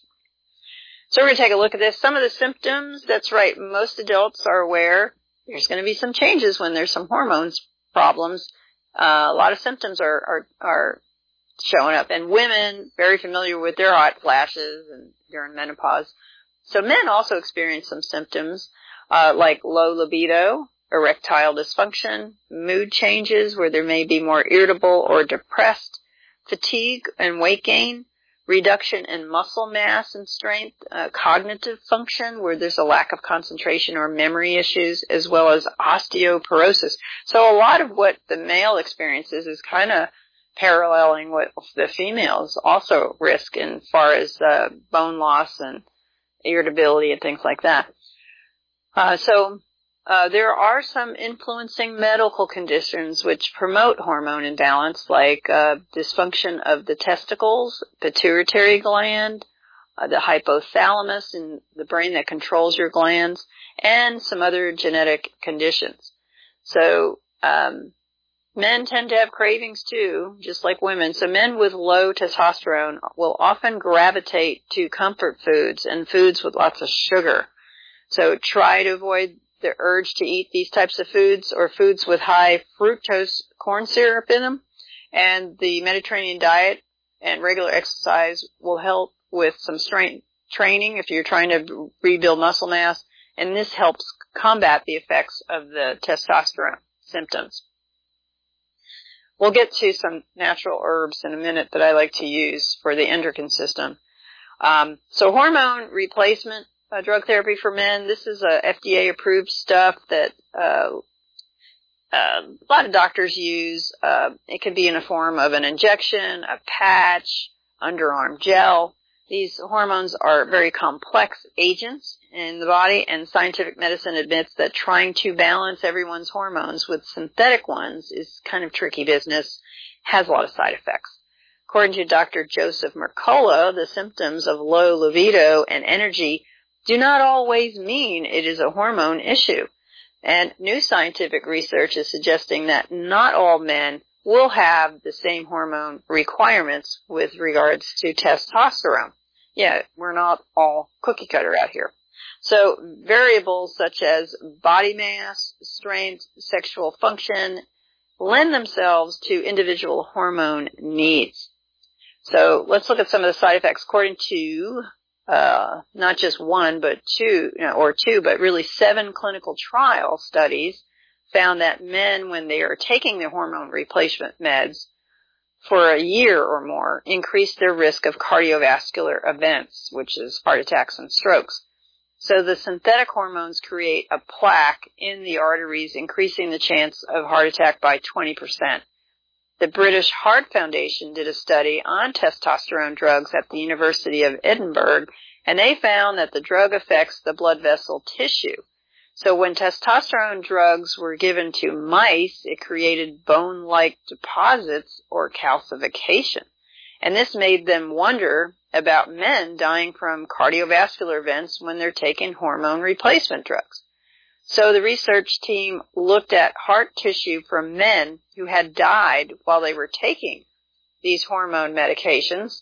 A: So we're going to take a look at this. Some of the symptoms, that's right, most adults are aware there's going to be some changes when there's some hormones problems. Uh, a lot of symptoms are, are, are showing up. And women, very familiar with their hot flashes and during menopause. So men also experience some symptoms, uh, like low libido, erectile dysfunction, mood changes where there may be more irritable or depressed, fatigue and weight gain, reduction in muscle mass and strength, uh, cognitive function, where there's a lack of concentration or memory issues, as well as osteoporosis. So a lot of what the male experiences is kind of paralleling what the females also risk in far as uh, bone loss and irritability and things like that. Uh, so uh, there are some influencing medical conditions which promote hormone imbalance, like uh, dysfunction of the testicles, pituitary gland, uh, the hypothalamus in the brain that controls your glands, and some other genetic conditions. So um, men tend to have cravings too, just like women. So men with low testosterone will often gravitate to comfort foods and foods with lots of sugar. So try to avoid the urge to eat these types of foods or foods with high fructose corn syrup in them. And the Mediterranean diet and regular exercise will help with some strength training if you're trying to rebuild muscle mass. And this helps combat the effects of the testosterone symptoms. We'll get to some natural herbs in a minute that I like to use for the endocrine system. Um, so hormone replacement uh, drug therapy for men, this is a F D A-approved stuff that uh, uh, a lot of doctors use. Uh, it can be in the form of an injection, a patch, underarm gel. These hormones are very complex agents in the body, and scientific medicine admits that trying to balance everyone's hormones with synthetic ones is kind of tricky business, has a lot of side effects. According to Doctor Joseph Mercola, the symptoms of low libido and energy do not always mean it is a hormone issue. And new scientific research is suggesting that not all men will have the same hormone requirements with regards to testosterone. Yeah, we're not all cookie cutter out here. So variables such as body mass, strength, sexual function lend themselves to individual hormone needs. So let's look at some of the side effects. According to uh not just one, but two, you know, or two, but really seven clinical trial studies found that men, when they are taking the hormone replacement meds for a year or more, increase their risk of cardiovascular events, which is heart attacks and strokes. So the synthetic hormones create a plaque in the arteries, increasing the chance of heart attack by twenty percent. The British Heart Foundation did a study on testosterone drugs at the University of Edinburgh, and they found that the drug affects the blood vessel tissue. So when testosterone drugs were given to mice, it created bone-like deposits or calcification. And this made them wonder about men dying from cardiovascular events when they're taking hormone replacement drugs. So the research team looked at heart tissue from men who had died while they were taking these hormone medications.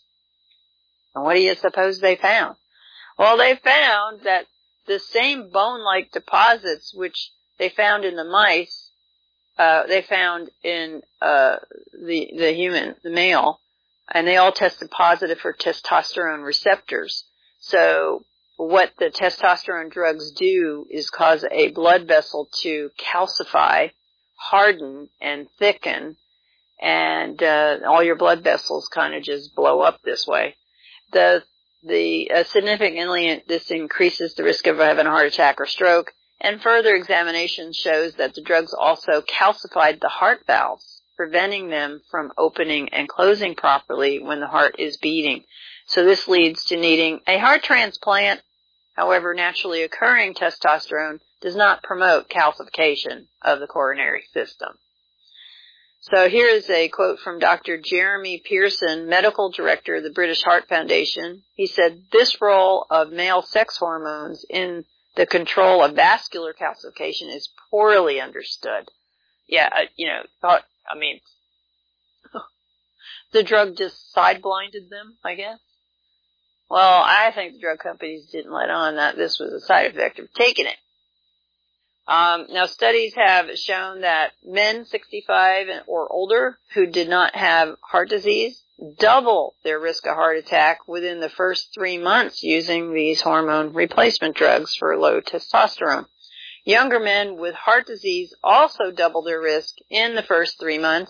A: And what do you suppose they found? Well, they found that the same bone-like deposits which they found in the mice, uh, they found in uh, the the human, the male, and they all tested positive for testosterone receptors. So what the testosterone drugs do is cause a blood vessel to calcify, harden, and thicken, and uh, all your blood vessels kind of just blow up this way. The the uh, significantly this increases the risk of having a heart attack or stroke, and further examination shows that the drugs also calcified the heart valves, preventing them from opening and closing properly when the heart is beating. So this leads to needing a heart transplant. However, naturally occurring testosterone does not promote calcification of the coronary system. So here is a quote from Doctor Jeremy Pearson, medical director of the British Heart Foundation. He said, "This role of male sex hormones in the control of vascular calcification is poorly understood." Yeah, you know, I mean, the drug just side-blinded them, I guess. Well, I think the drug companies didn't let on that this was a side effect of taking it. Um, now, studies have shown that men sixty-five or older who did not have heart disease double their risk of heart attack within the first three months using these hormone replacement drugs for low testosterone. Younger men with heart disease also double their risk in the first three months,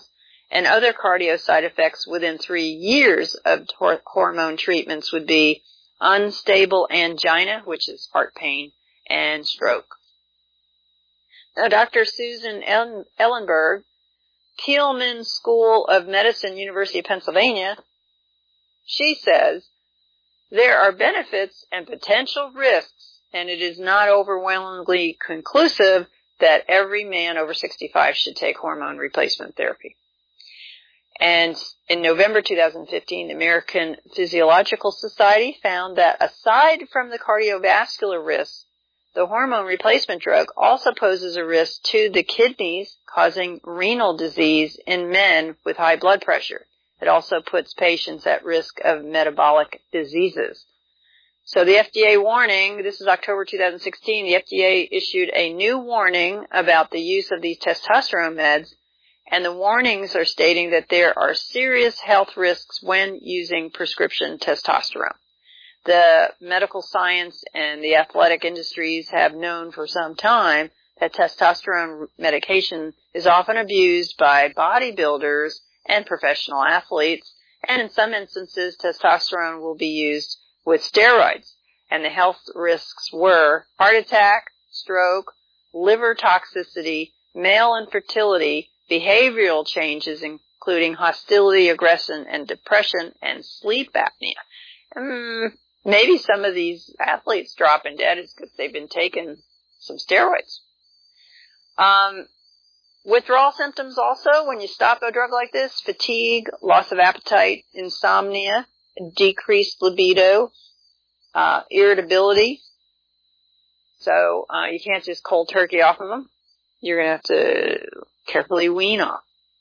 A: And other cardio side effects within three years of tor- hormone treatments would be unstable angina, which is heart pain, and stroke. Now, Doctor Susan Ellenberg, Kielman School of Medicine, University of Pennsylvania, she says, there are benefits and potential risks, and it is not overwhelmingly conclusive that every man over sixty-five should take hormone replacement therapy. And in November two thousand fifteen, the American Physiological Society found that aside from the cardiovascular risks, the hormone replacement drug also poses a risk to the kidneys, causing renal disease in men with high blood pressure. It also puts patients at risk of metabolic diseases. So the F D A warning, this is October two thousand sixteen, the F D A issued a new warning about the use of these testosterone meds, and the warnings are stating that there are serious health risks when using prescription testosterone. The medical science and the athletic industries have known for some time that testosterone medication is often abused by bodybuilders and professional athletes, and in some instances, testosterone will be used with steroids. And the health risks were heart attack, stroke, liver toxicity, male infertility, behavioral changes, including hostility, aggression, and depression, and sleep apnea. Um, maybe some of these athletes dropping dead is because they've been taking some steroids. Um, Withdrawal symptoms also, when you stop a drug like this, fatigue, loss of appetite, insomnia, decreased libido, uh, irritability. So uh, you can't just cold turkey off of them. You're going to have to carefully wean off.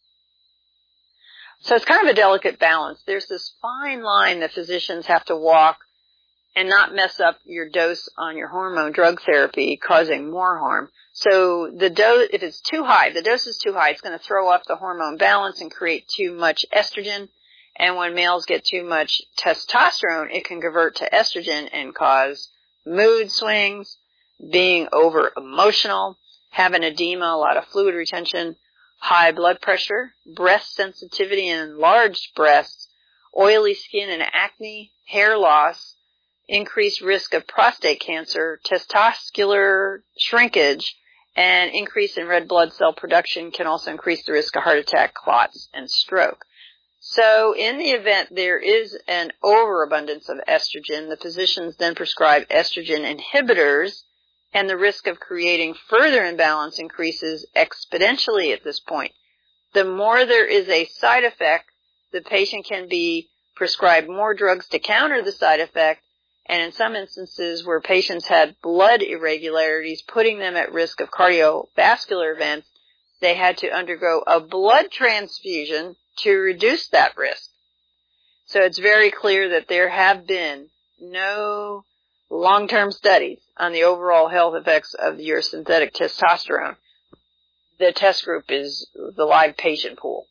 A: So it's kind of a delicate balance. There's this fine line that physicians have to walk and not mess up your dose on your hormone drug therapy, causing more harm. So the dose, if it's too high, the dose is too high, it's going to throw off the hormone balance and create too much estrogen. And when males get too much testosterone, it can convert to estrogen and cause mood swings, being over emotional, having edema, a lot of fluid retention, high blood pressure, breast sensitivity and enlarged breasts, oily skin and acne, hair loss, increased risk of prostate cancer, testicular shrinkage, and increase in red blood cell production can also increase the risk of heart attack, clots, and stroke. So in the event there is an overabundance of estrogen, the physicians then prescribe estrogen inhibitors, and the risk of creating further imbalance increases exponentially at this point. The more there is a side effect, the patient can be prescribed more drugs to counter the side effect, and in some instances where patients had blood irregularities putting them at risk of cardiovascular events, they had to undergo a blood transfusion to reduce that risk. So it's very clear that there have been no long-term studies on the overall health effects of your synthetic testosterone. The test group is the live patient pool.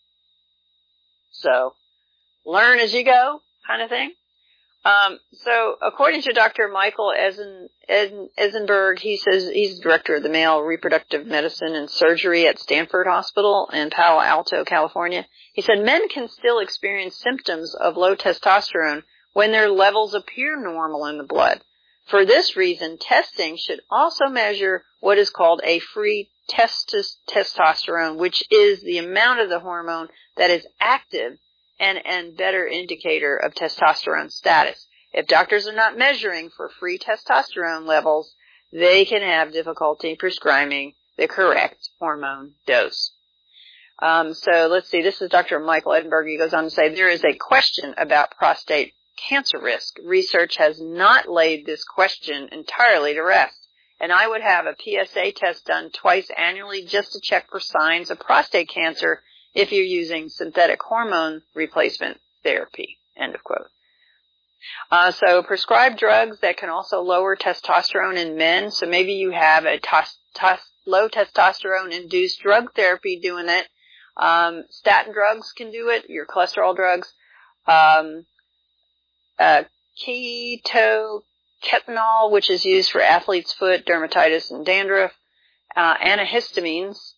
A: So learn as you go kind of thing. Um, so according to Doctor Michael Eisen, Eisen, Eisenberg, he says he's director of the male reproductive medicine and surgery at Stanford Hospital in Palo Alto, California. He said men can still experience symptoms of low testosterone when their levels appear normal in the blood. For this reason, testing should also measure what is called a free testis- testosterone, which is the amount of the hormone that is active and and better indicator of testosterone status. If doctors are not measuring for free testosterone levels, they can have difficulty prescribing the correct hormone dose. Um, so let's see, this is Doctor Michael Edinburgh. He goes on to say, there is a question about prostate cancer risk. Research has not laid this question entirely to rest, and I would have a P S A test done twice annually just to check for signs of prostate cancer if you're using synthetic hormone replacement therapy, end of quote. Uh, so prescribed drugs that can also lower testosterone in men. So maybe you have a tos- tos- low testosterone-induced drug therapy doing it. Um, statin drugs can do it, your cholesterol drugs. Um, uh, ketoketanol, which is used for athlete's foot, dermatitis, and dandruff. Uh, antihistamines,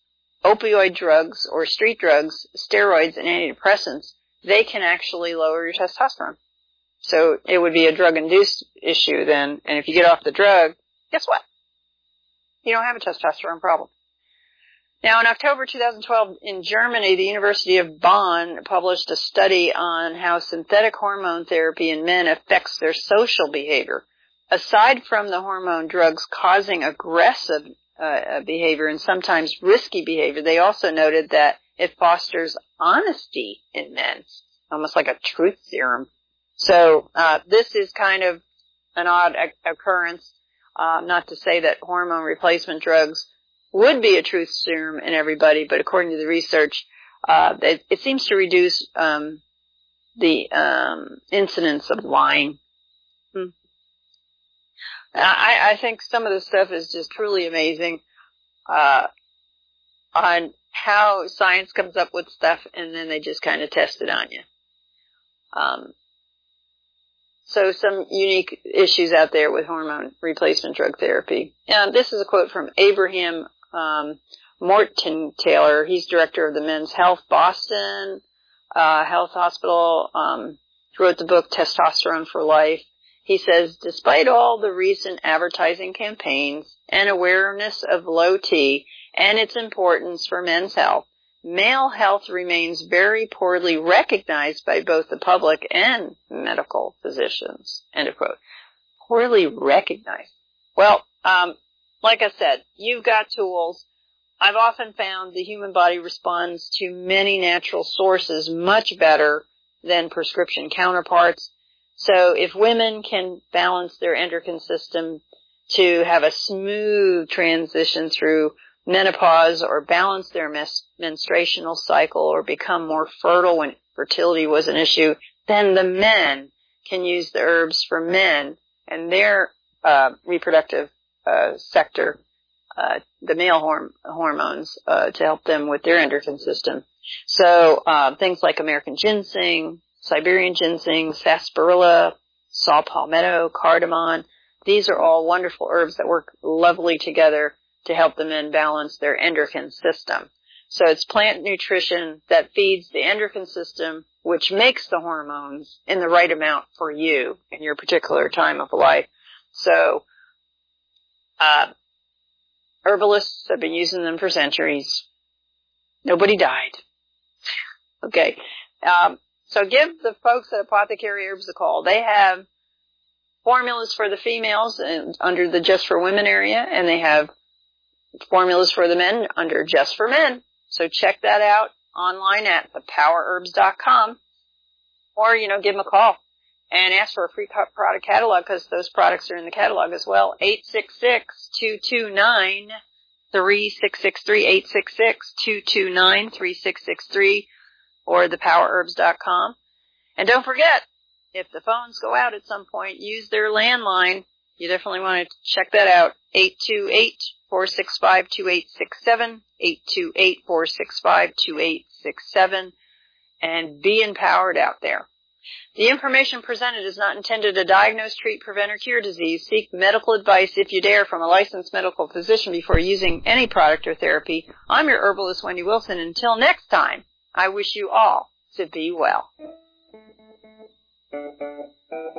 A: opioid drugs or street drugs, steroids, and antidepressants, they can actually lower your testosterone. So it would be a drug-induced issue then, and if you get off the drug, guess what? You don't have a testosterone problem. Now, in October two thousand twelve, in Germany, the University of Bonn published a study on how synthetic hormone therapy in men affects their social behavior. Aside from the hormone drugs causing aggressive uh, behavior and sometimes risky behavior, they also noted that it fosters honesty in men, almost like a truth serum. So uh, this is kind of an odd occurrence, uh, not to say that hormone replacement drugs would be a truth serum in everybody, but according to the research, uh, it, it seems to reduce um, the um, incidence of lying. Hmm. I, I think some of the stuff is just truly amazing uh, on how science comes up with stuff, and then they just kind of test it on you. Um, so some unique issues out there with hormone replacement drug therapy. And this is a quote from Abraham um, Morton-Taylor. He's director of the Men's Health Boston uh, Health Hospital. Um, he wrote the book Testosterone for Life. He says, despite all the recent advertising campaigns and awareness of low T and its importance for men's health, male health remains very poorly recognized by both the public and medical physicians. End of quote. Poorly recognized. Well, um, like I said, you've got tools. I've often found the human body responds to many natural sources much better than prescription counterparts. So if women can balance their endocrine system to have a smooth transition through menopause or balance their mes- menstruational cycle or become more fertile when fertility was an issue, then the men can use the herbs for men and their uh, reproductive uh, sector, uh, the male horm- hormones, uh, to help them with their endocrine system. So uh, things like American ginseng, Siberian ginseng, sarsaparilla, saw palmetto, cardamom, these are all wonderful herbs that work lovely together to help the men balance their endocrine system. So it's plant nutrition that feeds the endocrine system, which makes the hormones in the right amount for you in your particular time of life. So uh herbalists have been using them for centuries. Nobody died. Okay. Um So give the folks at Apothecary Herbs a call. They have formulas for the females and under the Just for Women area, and they have formulas for the men under Just for Men. So check that out online at the power herbs dot com, or, you know, give them a call and ask for a free product catalog, because those products are in the catalog as well. eight six six, two two nine, three six six three, eight six six, two two nine, three six six three, or the power herbs dot com. And don't forget, if the phones go out at some point, use their landline. You definitely want to check that out. eight two eight, four six five, two eight six seven, eight two eight, four six five, two eight six seven, and be empowered out there. The information presented is not intended to diagnose, treat, prevent, or cure disease. Seek medical advice, if you dare, from a licensed medical physician before using any product or therapy. I'm your herbalist, Wendy Wilson. Until next time, I wish you all to be well.